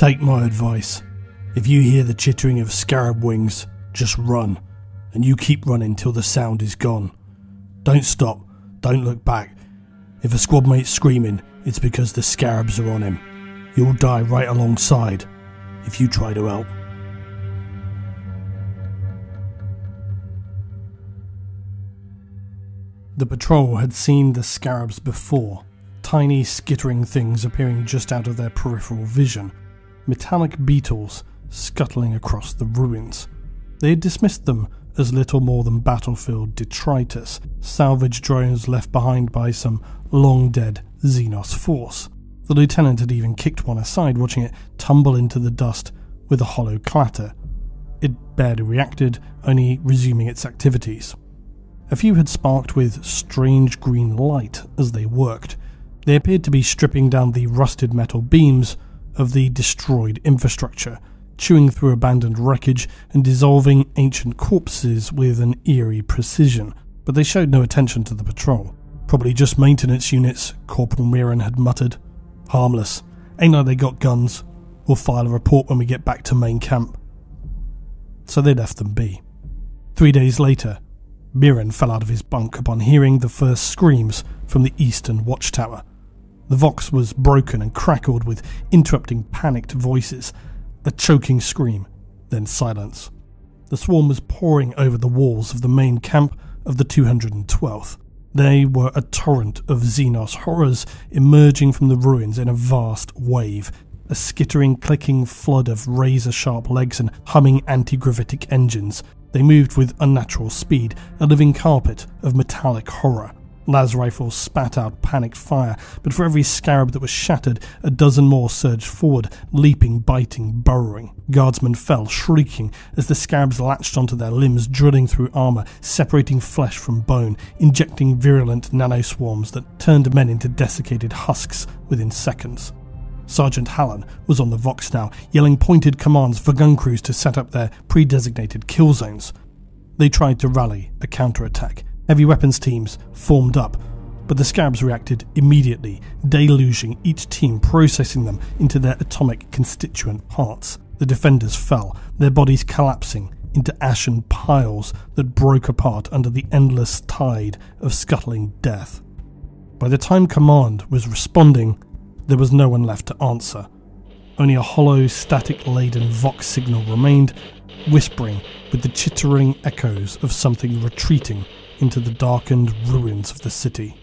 Take my advice. If you hear the chittering of scarab wings, just run, and you keep running till the sound is gone. Don't stop, don't look back. If a squad mate's screaming, it's because the scarabs are on him. You'll die right alongside if you try to help. The patrol had seen the scarabs before, tiny skittering things appearing just out of their peripheral vision, metallic beetles scuttling across the ruins. They had dismissed them as little more than battlefield detritus, salvage drones left behind by some long-dead Xenos force. The lieutenant had even kicked one aside, watching it tumble into the dust with a hollow clatter. It barely reacted, only resuming its activities. A few had sparked with strange green light as they worked. They appeared to be stripping down the rusted metal beams of the destroyed infrastructure, chewing through abandoned wreckage and dissolving ancient corpses with an eerie precision, but they showed no attention to the patrol. Probably just maintenance units, Corporal Mirren had muttered. Harmless. Ain't like they got guns. We'll file a report when we get back to main camp. So they left them be. 3 days later, Mirren fell out of his bunk upon hearing the first screams from the eastern watchtower. The Vox was broken and crackled with interrupting panicked voices. A choking scream, then silence. The swarm was pouring over the walls of the main camp of the 212th. They were a torrent of Xenos horrors emerging from the ruins in a vast wave, a skittering, clicking flood of razor-sharp legs and humming anti-gravitic engines. They moved with unnatural speed, a living carpet of metallic horror. Las rifles spat out panicked fire, but for every scarab that was shattered, a dozen more surged forward, leaping, biting, burrowing. Guardsmen fell, shrieking, as the scarabs latched onto their limbs, drilling through armour, separating flesh from bone, injecting virulent nanoswarms that turned men into desiccated husks within seconds. Sergeant Hallen was on the Vox now, yelling pointed commands for gun crews to set up their pre-designated kill zones. They tried to rally a counterattack. Heavy weapons teams formed up, but the scarabs reacted immediately, deluging each team, processing them into their atomic constituent parts. The defenders fell, their bodies collapsing into ashen piles that broke apart under the endless tide of scuttling death. By the time command was responding, there was no one left to answer. Only a hollow, static-laden Vox signal remained, whispering with the chittering echoes of something retreating into the darkened ruins of the city.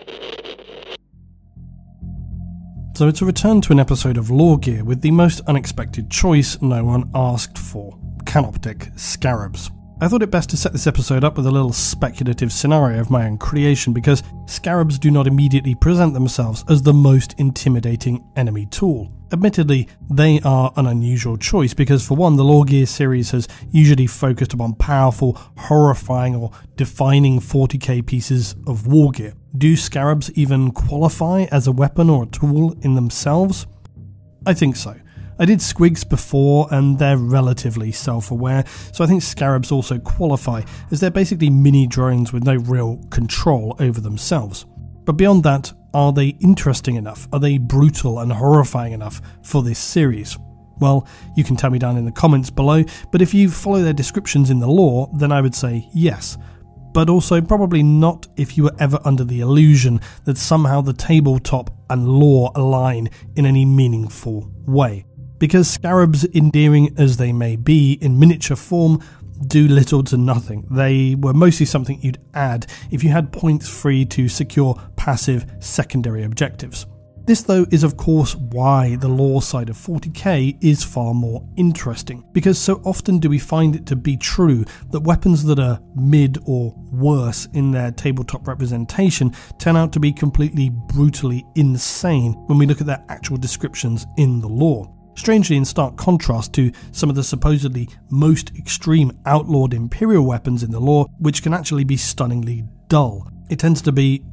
So it's a return to an episode of Lore Gear with the most unexpected choice no one asked for: Canoptek Scarabs. I thought it best to set this episode up with a little speculative scenario of my own creation, because scarabs do not immediately present themselves as the most intimidating enemy tool. Admittedly, they are an unusual choice because, for one, the Lore Gear series has usually focused upon powerful, horrifying or defining 40k pieces of war gear. Do scarabs even qualify as a weapon or a tool in themselves? I think so. I did squigs before and they're relatively self-aware, so I think scarabs also qualify, as they're basically mini drones with no real control over themselves. But beyond that, are they interesting enough? Are they brutal and horrifying enough for this series? Well, you can tell me down in the comments below, but if you follow their descriptions in the lore, then I would say yes. But also probably not if you were ever under the illusion that somehow the tabletop and lore align in any meaningful way. Because scarabs, endearing as they may be in miniature form, do little to nothing. They were mostly something you'd add if you had points free to secure passive secondary objectives. This, though, is of course why the lore side of 40k is far more interesting, because so often do we find it to be true that weapons that are mid or worse in their tabletop representation turn out to be completely brutally insane when we look at their actual descriptions in the lore. Strangely in stark contrast to some of the supposedly most extreme outlawed Imperial weapons in the lore, which can actually be stunningly dull. It tends to be,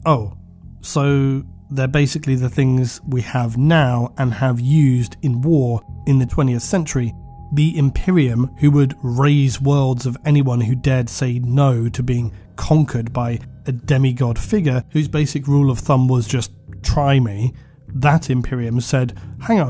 so they're basically the things we have now and have used in war in the 20th century. The Imperium, who would raise worlds of anyone who dared say no to being conquered by a demigod figure whose basic rule of thumb was just try me. That Imperium said, hang on,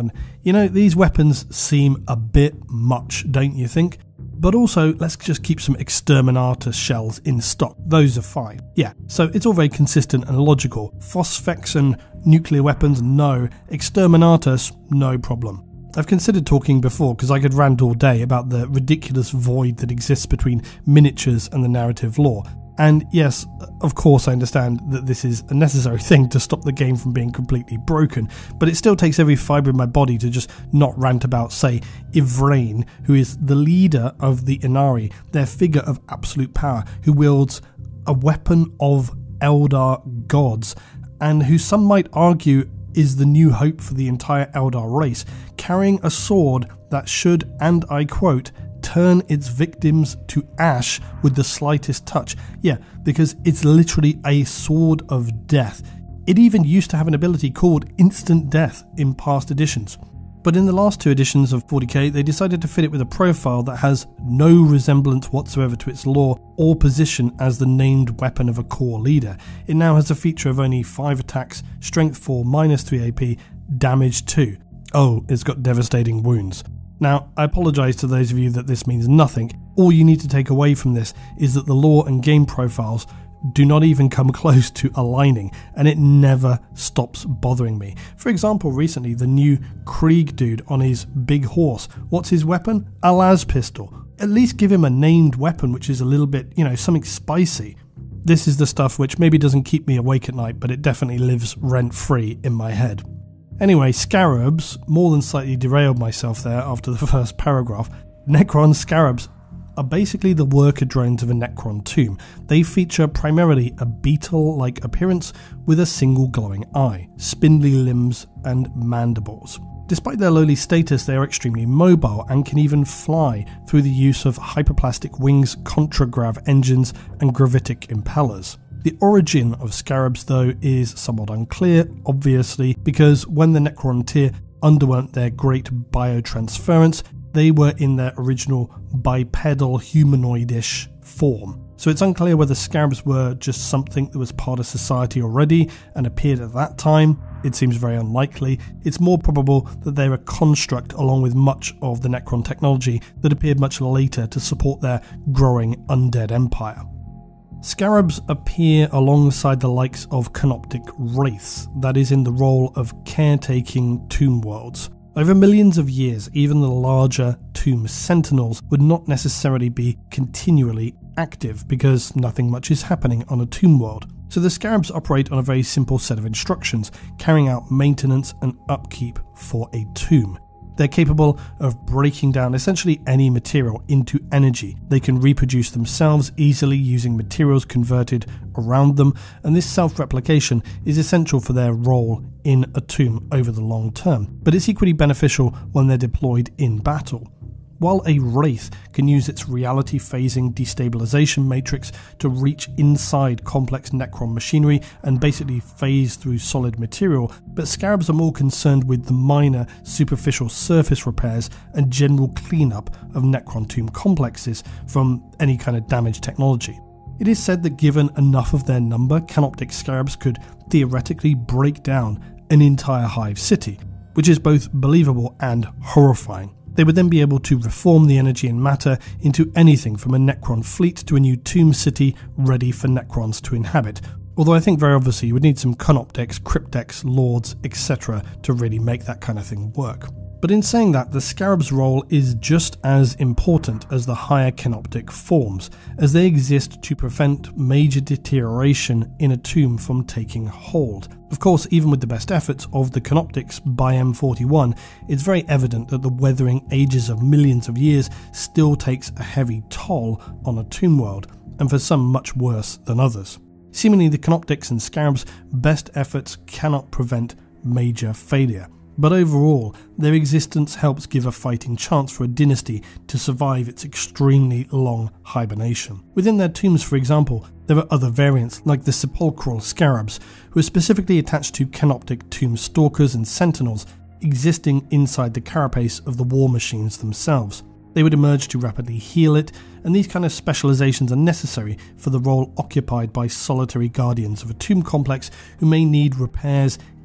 You know, these weapons seem a bit much, don't you think? But also, let's just keep some Exterminatus shells in stock. Those are fine. Yeah, so it's all very consistent and logical. Phosphex and nuclear weapons, no. Exterminatus, no problem. I've considered talking before because I could rant all day about the ridiculous void that exists between miniatures and the narrative lore. And yes, of course I understand that this is a necessary thing to stop the game from being completely broken, but it still takes every fibre in my body to just not rant about, say, Yvraine, who is the leader of the Inari, their figure of absolute power, who wields a weapon of Eldar gods, and who some might argue is the new hope for the entire Eldar race, carrying a sword that should, and I quote, turn its victims to ash with the slightest touch. Yeah, because it's literally a sword of death. It even used to have an ability called Instant Death in past editions. But in the last 2 editions of 40k, they decided to fit it with a profile that has no resemblance whatsoever to its lore or position as the named weapon of a core leader. It now has a feature of only 5 attacks, strength 4, -3 AP, damage 2. Oh, it's got devastating wounds. Now, I apologise to those of you that this means nothing. All you need to take away from this is that the lore and game profiles do not even come close to aligning, and it never stops bothering me. For example, recently, the new Krieg dude on his big horse, what's his weapon? A las pistol. At least give him a named weapon, which is a little bit, something spicy. This is the stuff which maybe doesn't keep me awake at night, but it definitely lives rent-free in my head. Anyway, Scarabs, more than slightly derailed myself there after the first paragraph. Necron Scarabs are basically the worker drones of a Necron tomb. They feature primarily a beetle-like appearance with a single glowing eye, spindly limbs and mandibles. Despite their lowly status, they are extremely mobile and can even fly through the use of hyperplastic wings, contragrav engines and gravitic impellers. The origin of Scarabs, though, is somewhat unclear, obviously, because when the Necrontyr underwent their great biotransference, they were in their original bipedal humanoidish form. So it's unclear whether Scarabs were just something that was part of society already and appeared at that time. It seems very unlikely. It's more probable that they're a construct along with much of the Necron technology that appeared much later to support their growing undead empire. Scarabs appear alongside the likes of Canoptic Wraiths, that is in the role of caretaking tomb worlds. Over millions of years, even the larger tomb sentinels would not necessarily be continually active because nothing much is happening on a tomb world. So the Scarabs operate on a very simple set of instructions, carrying out maintenance and upkeep for a tomb. They're capable of breaking down essentially any material into energy. They can reproduce themselves easily using materials converted around them, and this self-replication is essential for their role in a tomb over the long term, but it's equally beneficial when they're deployed in battle. While a Wraith can use its reality phasing destabilization matrix to reach inside complex Necron machinery and basically phase through solid material, but Scarabs are more concerned with the minor superficial surface repairs and general cleanup of Necron tomb complexes from any kind of damaged technology. It is said that given enough of their number, Canoptic Scarabs could theoretically break down an entire hive city, which is both believable and horrifying. They would then be able to reform the energy and matter into anything from a Necron fleet to a new tomb city ready for Necrons to inhabit. Although I think very obviously you would need some Canoptex, Cryptex, Lords, etc. to really make that kind of thing work. But in saying that, the Scarab's role is just as important as the higher Canoptic forms, as they exist to prevent major deterioration in a tomb from taking hold. Of course, even with the best efforts of the Canoptics by M41, it's very evident that the weathering ages of millions of years still takes a heavy toll on a tomb world, and for some much worse than others. Seemingly the Canoptics and Scarabs' best efforts cannot prevent major failure. But overall, their existence helps give a fighting chance for a dynasty to survive its extremely long hibernation. Within their tombs, for example, there are other variants like the Sepulchral Scarabs, who are specifically attached to Canoptic tomb stalkers and sentinels existing inside the carapace of the war machines themselves. They would emerge to rapidly heal it, and these kind of specializations are necessary for the role occupied by solitary guardians of a tomb complex who may need repairs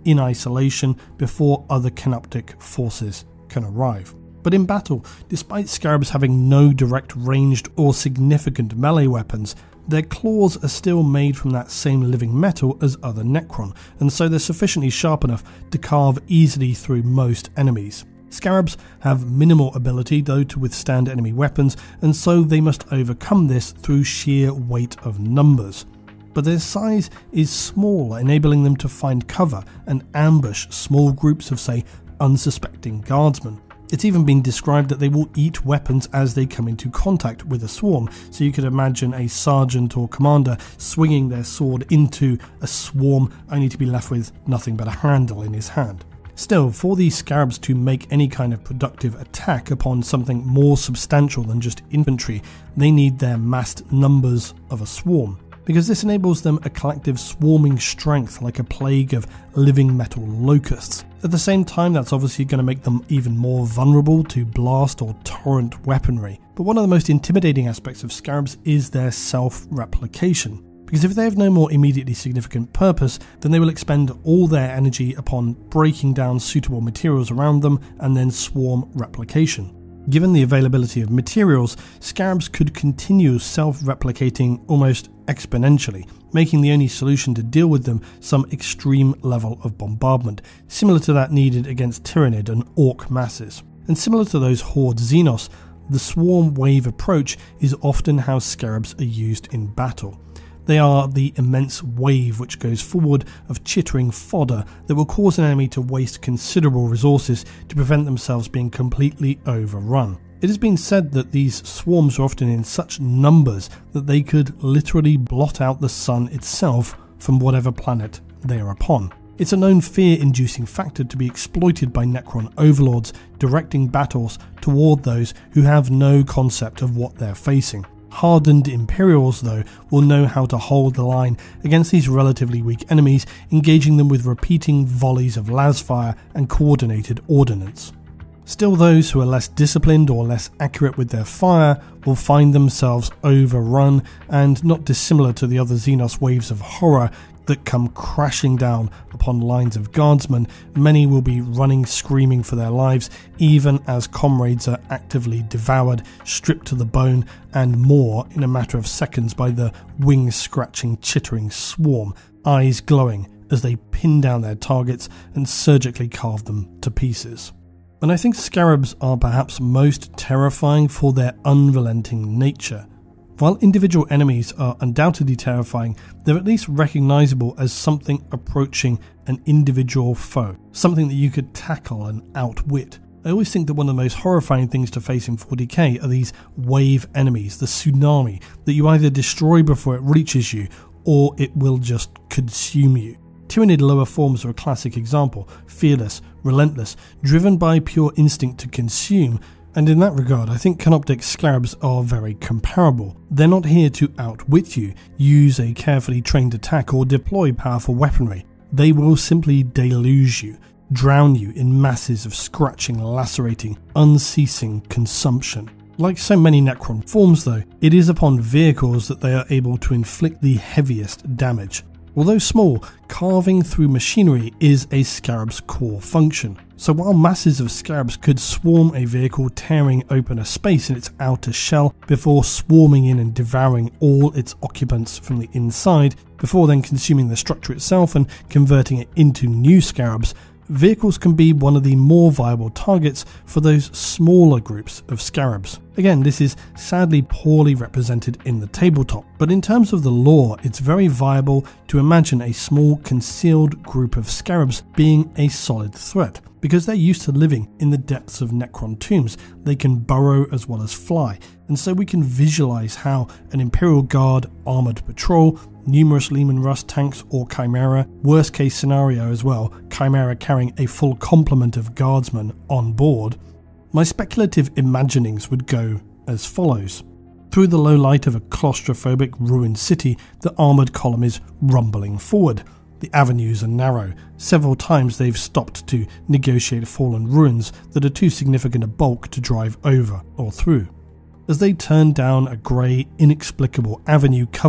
in isolation before other Canoptek forces can arrive. But in battle, despite scarabs having no direct ranged or significant melee weapons, their claws are still made from that same living metal as other Necron, and so they're sufficiently sharp enough to carve easily through most enemies. Scarabs have minimal ability though to withstand enemy weapons, and so they must overcome this through sheer weight of numbers. But their size is small, enabling them to find cover and ambush small groups of, say, unsuspecting guardsmen. It's even been described that they will eat weapons as they come into contact with a swarm, so you could imagine a sergeant or commander swinging their sword into a swarm only to be left with nothing but a handle in his hand. Still, for these scarabs to make any kind of productive attack upon something more substantial than just infantry, they need their massed numbers of a swarm, because this enables them a collective swarming strength like a plague of living metal locusts. At the same time, that's obviously going to make them even more vulnerable to blast or torrent weaponry. But one of the most intimidating aspects of scarabs is their self-replication, because if they have no more immediately significant purpose, then they will expend all their energy upon breaking down suitable materials around them and then swarm replication. Given the availability of materials, scarabs could continue self-replicating almost exponentially, making the only solution to deal with them some extreme level of bombardment, similar to that needed against Tyranid and Orc masses. And similar to those Horde Xenos, the swarm wave approach is often how scarabs are used in battle. They are the immense wave which goes forward of chittering fodder that will cause an enemy to waste considerable resources to prevent themselves being completely overrun. It has been said that these swarms are often in such numbers that they could literally blot out the sun itself from whatever planet they are upon. It's a known fear-inducing factor to be exploited by Necron overlords directing battles toward those who have no concept of what they're facing. Hardened Imperials, though, will know how to hold the line against these relatively weak enemies, engaging them with repeating volleys of lasfire and coordinated ordnance. Still, those who are less disciplined or less accurate with their fire will find themselves overrun, and not dissimilar to the other Xenos waves of horror that come crashing down upon lines of guardsmen, many will be running screaming for their lives, even as comrades are actively devoured, stripped to the bone, and more in a matter of seconds by the wing-scratching, chittering swarm, eyes glowing as they pin down their targets and surgically carve them to pieces. And I think scarabs are perhaps most terrifying for their unrelenting nature. While individual enemies are undoubtedly terrifying, they're at least recognizable as something approaching an individual foe, something that you could tackle and outwit. I always think that one of the most horrifying things to face in 40k are these wave enemies, the tsunami, that you either destroy before it reaches you, or it will just consume you. Tyranid lower forms are a classic example, fearless, relentless, driven by pure instinct to consume, and in that regard I think Canoptek scarabs are very comparable. They're not here to outwit you, use a carefully trained attack or deploy powerful weaponry. They will simply deluge you, drown you in masses of scratching, lacerating, unceasing consumption. Like so many Necron forms though, it is upon vehicles that they are able to inflict the heaviest damage. Although small, carving through machinery is a scarab's core function. So while masses of scarabs could swarm a vehicle, tearing open a space in its outer shell before swarming in and devouring all its occupants from the inside, before then consuming the structure itself and converting it into new scarabs, vehicles can be one of the more viable targets for those smaller groups of scarabs. Again, this is sadly poorly represented in the tabletop, but in terms of the lore, it's very viable to imagine a small concealed group of scarabs being a solid threat. Because they're used to living in the depths of Necron tombs, they can burrow as well as fly, and so we can visualize how an Imperial Guard armoured patrol, numerous Leman Russ tanks or Chimera, worst case scenario as well, Chimera carrying a full complement of guardsmen on board. My speculative imaginings would go as follows. Through the low light of a claustrophobic ruined city, the armoured column is rumbling forward. The avenues are narrow. Several times they've stopped to negotiate fallen ruins that are too significant a bulk to drive over or through. As they turn down a grey, inexplicable avenue covered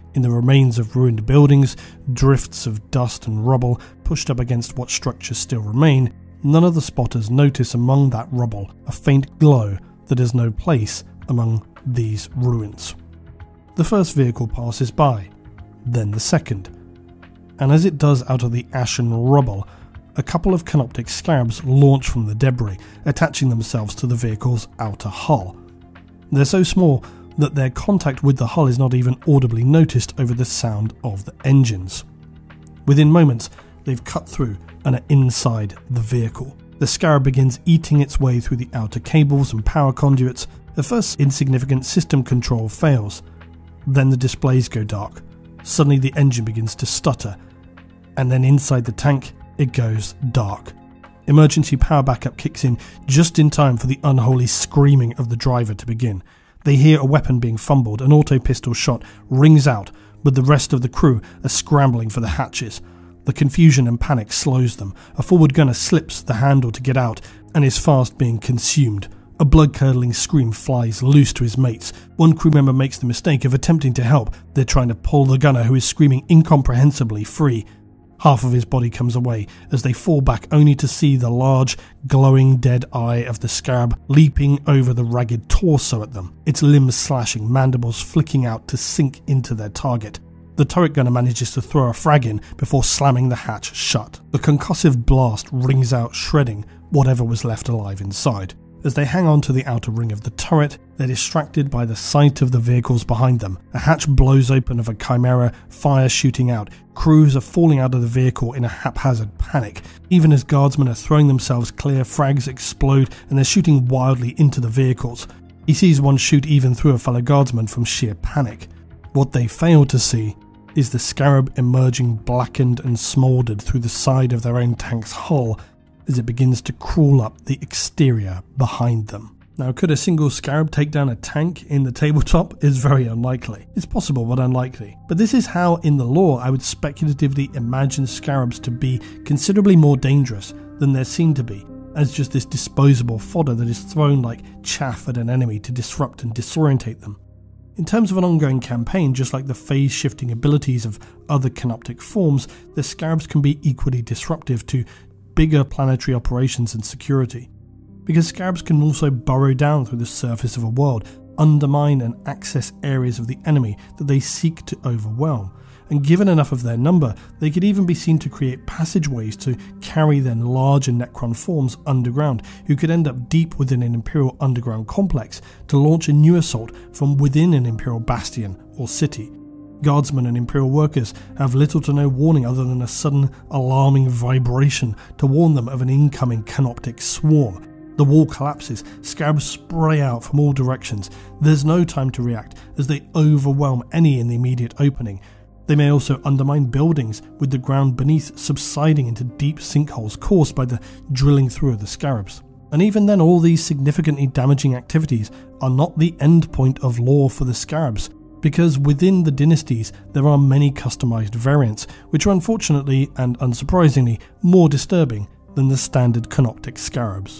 In the remains of ruined buildings, drifts of dust and rubble pushed up against what structures still remain, none of the spotters notice among that rubble a faint glow that has no place among these ruins. The first vehicle passes by, then the second, and as it does out of the ashen rubble, a couple of Canoptek scarabs launch from the debris, attaching themselves to the vehicle's outer hull. They're so small that their contact with the hull is not even audibly noticed over the sound of the engines. Within moments, they've cut through and are inside the vehicle. The scarab begins eating its way through the outer cables and power conduits. The first insignificant system control fails. Then the displays go dark. Suddenly the engine begins to stutter. And then inside the tank, it goes dark. Emergency power backup kicks in just in time for the unholy screaming of the driver to begin. They hear a weapon being fumbled, an auto pistol shot rings out, but the rest of the crew are scrambling for the hatches. The confusion and panic slows them. A forward gunner slips the handle to get out and is fast being consumed. A blood-curdling scream flies loose to his mates. One crew member makes the mistake of attempting to help. They're trying to pull the gunner, who is screaming incomprehensibly, free. Half of his body comes away as they fall back, only to see the large, glowing dead eye of the scarab leaping over the ragged torso at them, its limbs slashing, mandibles flicking out to sink into their target. The turret gunner manages to throw a frag in before slamming the hatch shut. The concussive blast rings out, shredding whatever was left alive inside. As they hang on to the outer ring of the turret, they're distracted by the sight of the vehicles behind them. A hatch blows open of a Chimera, fire shooting out. Crews are falling out of the vehicle in a haphazard panic. Even as guardsmen are throwing themselves clear, frags explode and they're shooting wildly into the vehicles. He sees one shoot even through a fellow guardsman from sheer panic. What they fail to see is the scarab emerging blackened and smouldered through the side of their own tank's hull as it begins to crawl up the exterior behind them. Now, could a single scarab take down a tank in the tabletop? Is very unlikely. It's possible, but unlikely. But this is how, in the lore, I would speculatively imagine scarabs to be considerably more dangerous than they're seen to be, as just this disposable fodder that is thrown like chaff at an enemy to disrupt and disorientate them. In terms of an ongoing campaign, just like the phase-shifting abilities of other Canoptek forms, the scarabs can be equally disruptive to bigger planetary operations and security. Because scarabs can also burrow down through the surface of a world, undermine and access areas of the enemy that they seek to overwhelm. And given enough of their number, they could even be seen to create passageways to carry their larger Necron forms underground, who could end up deep within an Imperial underground complex to launch a new assault from within an Imperial bastion or city. Guardsmen and Imperial workers have little to no warning other than a sudden alarming vibration to warn them of an incoming Canoptek swarm. The wall collapses, scarabs spray out from all directions. There's no time to react as they overwhelm any in the immediate opening. They may also undermine buildings, with the ground beneath subsiding into deep sinkholes caused by the drilling through of the scarabs. And even then, all these significantly damaging activities are not the end point of lore for the scarabs, because within the dynasties there are many customized variants, which are unfortunately and unsurprisingly more disturbing than the standard Canoptek scarabs.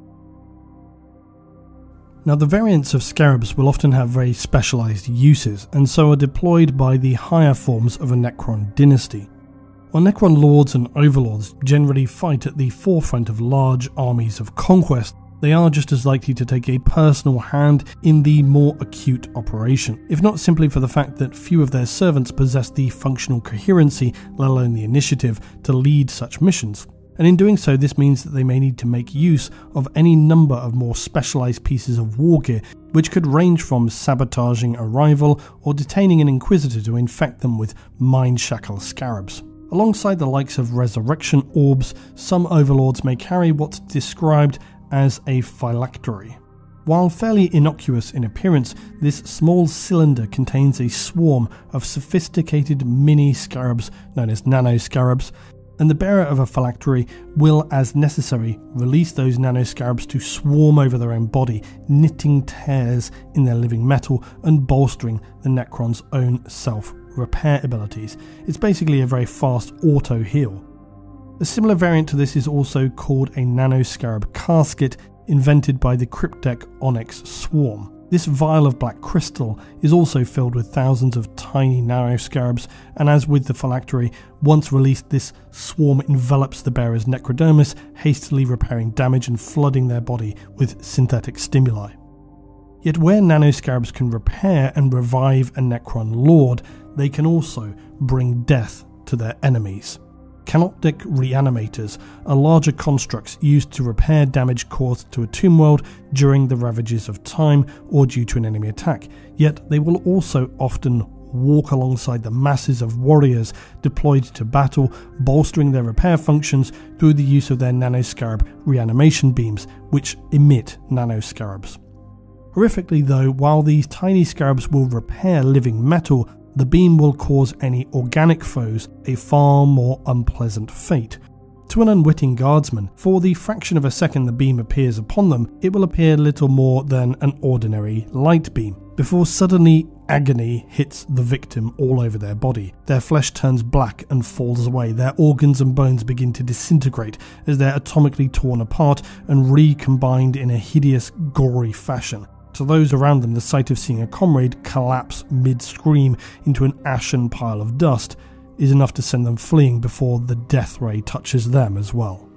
Now, the variants of scarabs will often have very specialised uses, and so are deployed by the higher forms of a Necron dynasty. While Necron lords and overlords generally fight at the forefront of large armies of conquest, they are just as likely to take a personal hand in the more acute operation, if not simply for the fact that few of their servants possess the functional coherency, let alone the initiative, to lead such missions. And in doing so, this means that they may need to make use of any number of more specialised pieces of war gear, which could range from sabotaging a rival or detaining an inquisitor to infect them with mind shackle scarabs. Alongside the likes of resurrection orbs, some overlords may carry what's described as a phylactery. While fairly innocuous in appearance, this small cylinder contains a swarm of sophisticated mini scarabs known as nanoscarabs, and the bearer of a phylactery will, as necessary, release those nanoscarabs to swarm over their own body, knitting tears in their living metal and bolstering the Necron's own self-repair abilities. It's basically a very fast auto-heal. A similar variant to this is also called a nanoscarab casket, invented by the Cryptek Onyx Swarm. This vial of black crystal is also filled with thousands of tiny nanoscarabs, and as with the phylactery, once released, this swarm envelops the bearer's necrodermis, hastily repairing damage and flooding their body with synthetic stimuli. Yet where nanoscarabs can repair and revive a Necron lord, they can also bring death to their enemies. Canoptic reanimators are larger constructs used to repair damage caused to a tomb world during the ravages of time or due to an enemy attack, yet they will also often walk alongside the masses of warriors deployed to battle, bolstering their repair functions through the use of their nanoscarab reanimation beams, which emit nanoscarabs. Horrifically though, while these tiny scarabs will repair living metal, the beam will cause any organic foes a far more unpleasant fate. To an unwitting guardsman, for the fraction of a second the beam appears upon them, it will appear little more than an ordinary light beam, before suddenly agony hits the victim all over their body. Their flesh turns black and falls away, their organs and bones begin to disintegrate as they're atomically torn apart and recombined in a hideous, gory fashion. To those around them, the sight of seeing a comrade collapse mid-scream into an ashen pile of dust is enough to send them fleeing before the death ray touches them as well.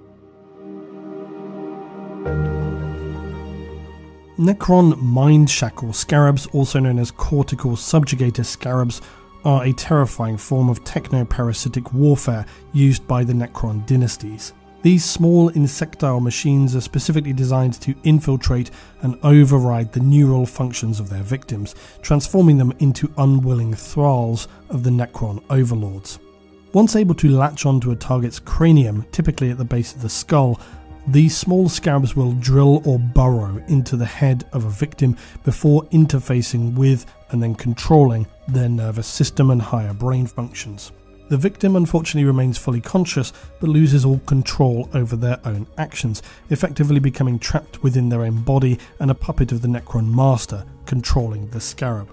Necron mind shackle scarabs, also known as cortical subjugator scarabs, are a terrifying form of technoparasitic warfare used by the Necron dynasties. These small insectile machines are specifically designed to infiltrate and override the neural functions of their victims, transforming them into unwilling thralls of the Necron overlords. Once able to latch onto a target's cranium, typically at the base of the skull, these small scarabs will drill or burrow into the head of a victim before interfacing with and then controlling their nervous system and higher brain functions. The victim unfortunately remains fully conscious but loses all control over their own actions, effectively becoming trapped within their own body and a puppet of the Necron master controlling the scarab.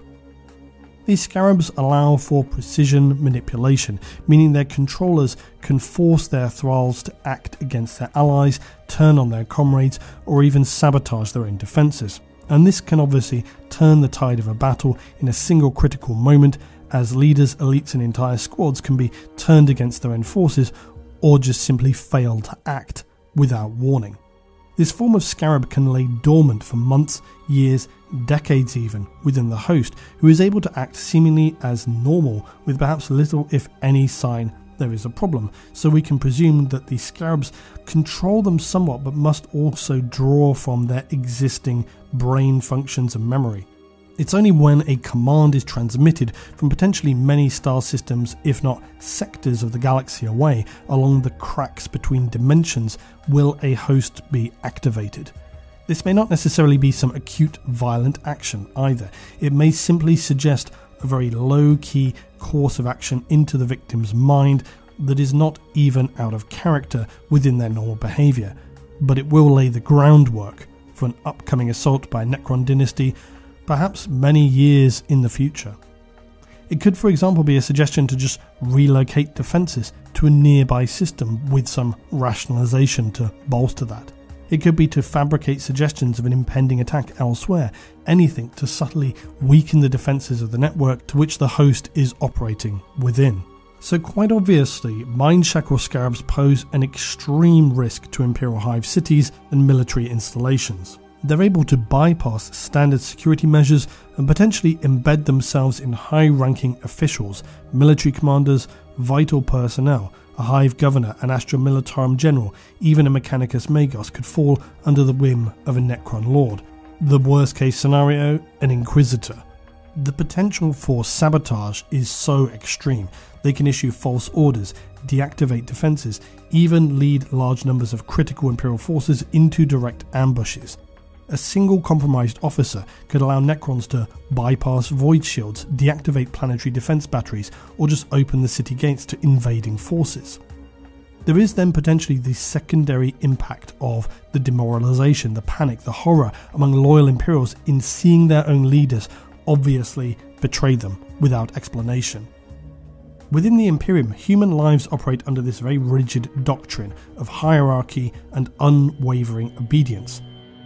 These scarabs allow for precision manipulation, meaning their controllers can force their thralls to act against their allies, turn on their comrades, or even sabotage their own defences. And this can obviously turn the tide of a battle in a single critical moment, as leaders, elites and entire squads can be turned against their own forces or just simply fail to act without warning. This form of scarab can lay dormant for months, years, decades even, within the host, who is able to act seemingly as normal with perhaps little if any sign there is a problem, so we can presume that the scarabs control them somewhat but must also draw from their existing brain functions and memory. It's only when a command is transmitted from potentially many star systems, if not sectors of the galaxy away, along the cracks between dimensions, will a host be activated. This may not necessarily be some acute violent action either. It may simply suggest a very low-key course of action into the victim's mind that is not even out of character within their normal behaviour, but it will lay the groundwork for an upcoming assault by a Necron dynasty, perhaps many years in the future. It could, for example, be a suggestion to just relocate defences to a nearby system with some rationalisation to bolster that. It could be to fabricate suggestions of an impending attack elsewhere, anything to subtly weaken the defences of the network to which the host is operating within. So quite obviously, mind shackle scarabs pose an extreme risk to Imperial Hive cities and military installations. They're able to bypass standard security measures and potentially embed themselves in high-ranking officials, military commanders, vital personnel. A Hive governor, an Astra Militarum general, even a Mechanicus Magos could fall under the whim of a Necron lord. The worst case scenario, an Inquisitor. The potential for sabotage is so extreme. They can issue false orders, deactivate defences, even lead large numbers of critical Imperial forces into direct ambushes. A single compromised officer could allow Necrons to bypass void shields, deactivate planetary defense batteries, or just open the city gates to invading forces. There is then potentially the secondary impact of the demoralization, the panic, the horror among loyal Imperials in seeing their own leaders obviously betray them without explanation. Within the Imperium, human lives operate under this very rigid doctrine of hierarchy and unwavering obedience.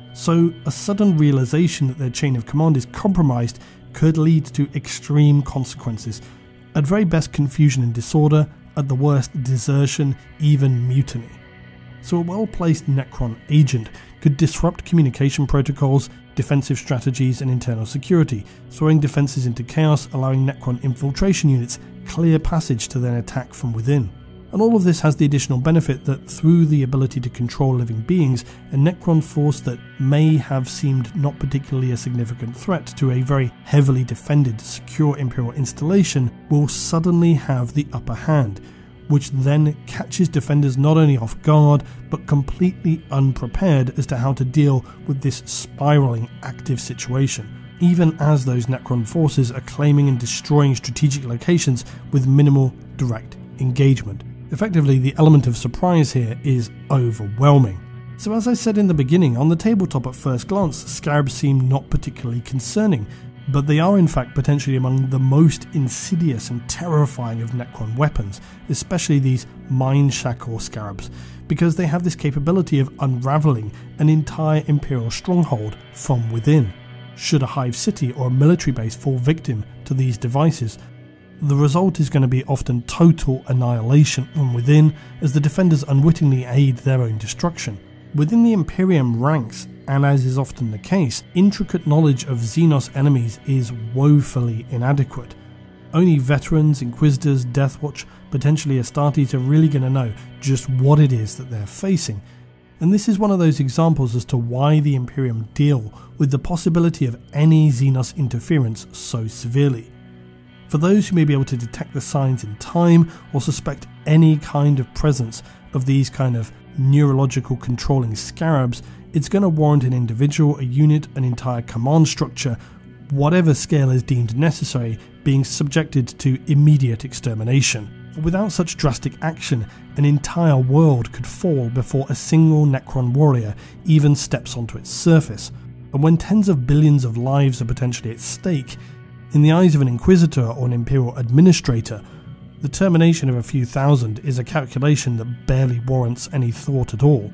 So a sudden realization that their chain of command is compromised could lead to extreme consequences. At very best, confusion and disorder, at the worst, desertion, even mutiny. So a well-placed Necron agent could disrupt communication protocols, defensive strategies and internal security, throwing defenses into chaos, allowing Necron infiltration units clear passage to then attack from within. And all of this has the additional benefit that through the ability to control living beings, a Necron force that may have seemed not particularly a significant threat to a very heavily defended, secure Imperial installation will suddenly have the upper hand, which then catches defenders not only off guard, but completely unprepared as to how to deal with this spiraling active situation, even as those Necron forces are claiming and destroying strategic locations with minimal direct engagement. Effectively, the element of surprise here is overwhelming. So as I said in the beginning, on the tabletop at first glance, scarabs seem not particularly concerning, but they are in fact potentially among the most insidious and terrifying of Necron weapons, especially these Mind Shackle scarabs, because they have this capability of unravelling an entire Imperial stronghold from within. Should a hive city or a military base fall victim to these devices, the result is going to be often total annihilation from within, as the defenders unwittingly aid their own destruction. Within the Imperium ranks, and as is often the case, intricate knowledge of Xenos enemies is woefully inadequate. Only veterans, Inquisitors, Deathwatch, potentially Astartes are really going to know just what it is that they're facing. And this is one of those examples as to why the Imperium deal with the possibility of any Xenos interference so severely. For those who may be able to detect the signs in time or suspect any kind of presence of these kind of neurological controlling scarabs, it's going to warrant an individual, a unit, an entire command structure, whatever scale is deemed necessary, being subjected to immediate extermination. For without such drastic action, an entire world could fall before a single Necron warrior even steps onto its surface. And when tens of billions of lives are potentially at stake, in the eyes of an Inquisitor or an Imperial Administrator, the termination of a few thousand is a calculation that barely warrants any thought at all.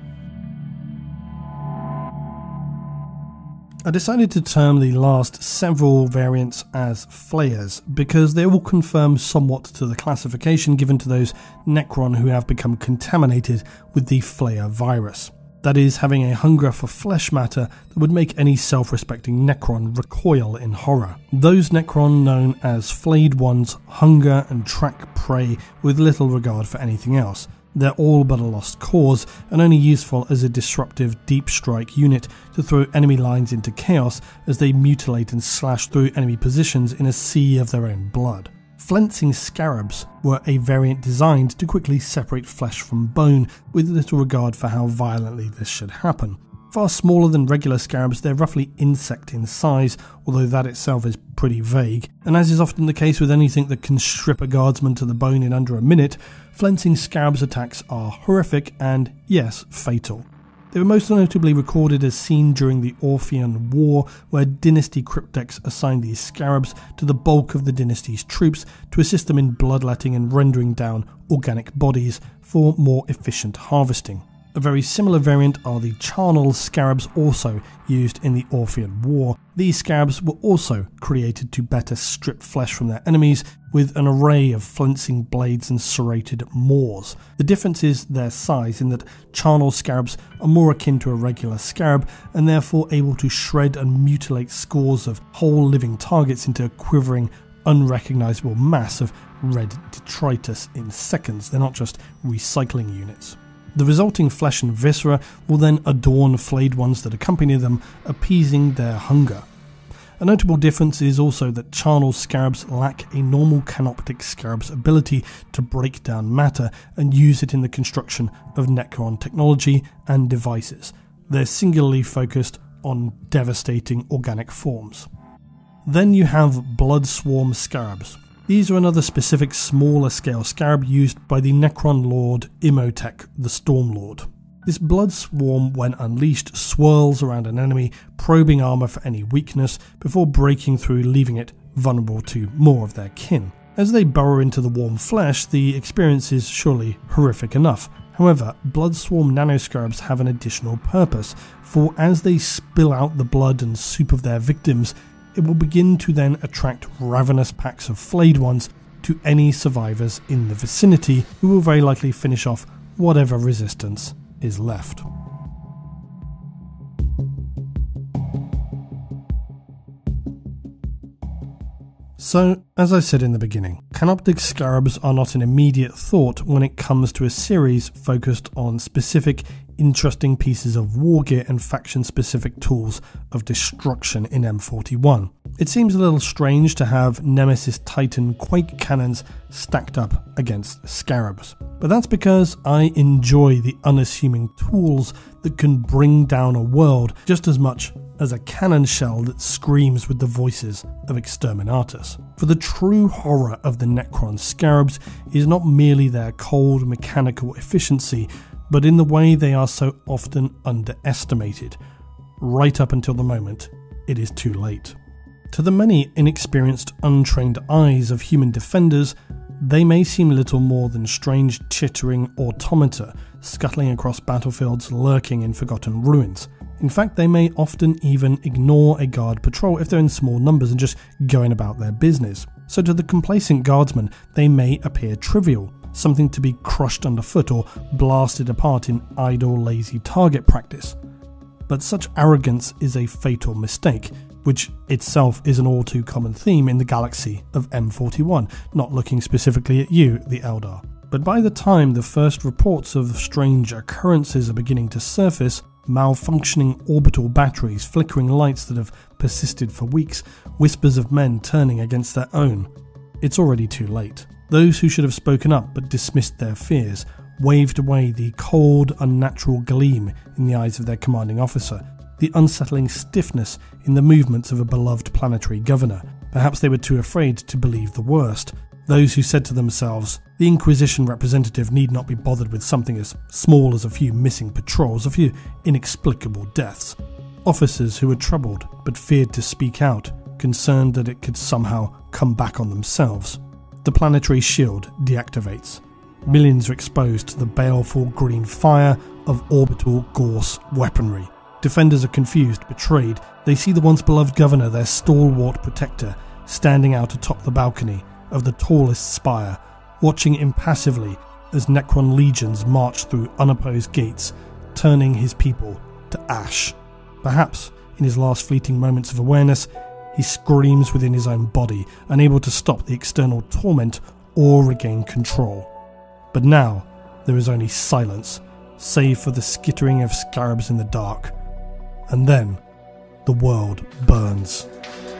I decided to term the last several variants as flayers because they all confirm somewhat to the classification given to those Necron who have become contaminated with the flayer virus. That is, having a hunger for flesh matter that would make any self-respecting Necron recoil in horror. Those Necron known as flayed ones hunger and track prey with little regard for anything else. They're all but a lost cause and only useful as a disruptive deep strike unit to throw enemy lines into chaos as they mutilate and slash through enemy positions in a sea of their own blood. Flensing scarabs were a variant designed to quickly separate flesh from bone with little regard for how violently this should happen. Far smaller than regular scarabs, they're roughly insect in size, although that itself is pretty vague, and as is often the case with anything that can strip a guardsman to the bone in under a minute, flensing scarabs attacks are horrific and, yes, fatal. They were most notably recorded as seen during the Orphean War, where Dynasty cryptex assigned these scarabs to the bulk of the Dynasty's troops to assist them in bloodletting and rendering down organic bodies for more efficient harvesting. A very similar variant are the charnel scarabs, also used in the Orphean War. These scarabs were also created to better strip flesh from their enemies with an array of flensing blades and serrated maws. The difference is their size, in that charnel scarabs are more akin to a regular scarab and therefore able to shred and mutilate scores of whole living targets into a quivering, unrecognisable mass of red detritus in seconds. They're not just recycling units. The resulting flesh and viscera will then adorn flayed ones that accompany them, appeasing their hunger. A notable difference is also that charnel scarabs lack a normal canoptic scarab's ability to break down matter and use it in the construction of Necron technology and devices. They're singularly focused on devastating organic forms. Then you have blood swarm scarabs. These are another specific smaller scale scarab used by the Necron Lord Imhotep, the Stormlord. This blood swarm, when unleashed, swirls around an enemy, probing armour for any weakness before breaking through, leaving it vulnerable to more of their kin. As they burrow into the warm flesh, the experience is surely horrific enough. However, Bloodswarm nanoscarabs have an additional purpose, for as they spill out the blood and soup of their victims, it will begin to then attract ravenous packs of flayed ones to any survivors in the vicinity, who will very likely finish off whatever resistance is left. So, as I said in the beginning, Canoptek scarabs are not an immediate thought when it comes to a series focused on specific, interesting pieces of war gear and faction-specific tools of destruction in M41. It seems a little strange to have Nemesis Titan Quake cannons stacked up against scarabs, but that's because I enjoy the unassuming tools that can bring down a world just as much as a cannon shell that screams with the voices of exterminators. For the true horror of the Necron scarabs is not merely their cold mechanical efficiency, but in the way they are so often underestimated, right up until the moment it is too late. To the many inexperienced, untrained eyes of human defenders, they may seem little more than strange chittering automata scuttling across battlefields, lurking in forgotten ruins. In fact, they may often even ignore a guard patrol if they're in small numbers and just going about their business. So to the complacent guardsmen, they may appear trivial, something to be crushed underfoot or blasted apart in idle, lazy target practice. But such arrogance is a fatal mistake, which itself is an all too common theme in the galaxy of M41, not looking specifically at you, the Eldar. But by the time the first reports of strange occurrences are beginning to surface, malfunctioning orbital batteries, flickering lights that have persisted for weeks, whispers of men turning against their own, it's already too late. Those who should have spoken up but dismissed their fears, waved away the cold, unnatural gleam in the eyes of their commanding officer, the unsettling stiffness in the movements of a beloved planetary governor. Perhaps they were too afraid to believe the worst. Those who said to themselves, the Inquisition representative need not be bothered with something as small as a few missing patrols, a few inexplicable deaths. Officers who were troubled but feared to speak out, concerned that it could somehow come back on themselves. The planetary shield deactivates. Millions are exposed to the baleful green fire of orbital Gorse weaponry. Defenders are confused, betrayed. They see the once beloved governor, their stalwart protector, standing out atop the balcony of the tallest spire, watching impassively as Necron legions march through unopposed gates, turning his people to ash. Perhaps, in his last fleeting moments of awareness, he screams within his own body, unable to stop the external torment or regain control. But now, there is only silence, save for the skittering of scarabs in the dark. And then, the world burns.